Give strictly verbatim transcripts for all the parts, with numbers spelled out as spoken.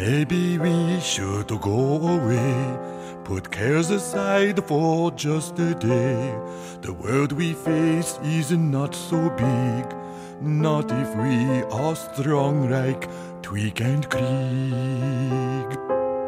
Maybe we should go away, put cares aside for just a day. The world we face is not so big, not if we are strong like Tweak and Krieg.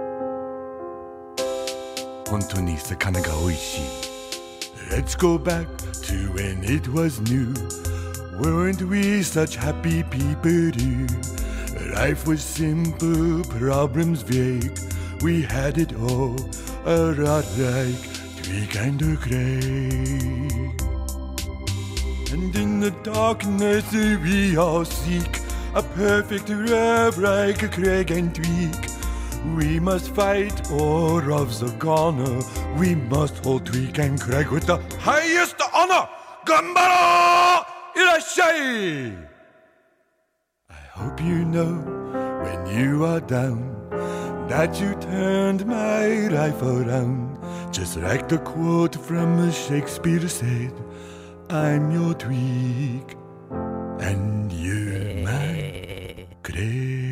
本当に魚が美味しい。Let's go back to when it was new. Weren't we such happy people too? Life was simple, problems vague. We had it all, a lot like Tweak and Krieg. And in the darkness we all seek a perfect love like Krieg and Tweak. We must fight or of the honor. We must hold Tweak and Krieg with the highest honor. Gambaro! Irashai! I hope you know when you are down that you turned my life around. Just like the quote from Shakespeare said, I'm your Tweak and you're my Krieg.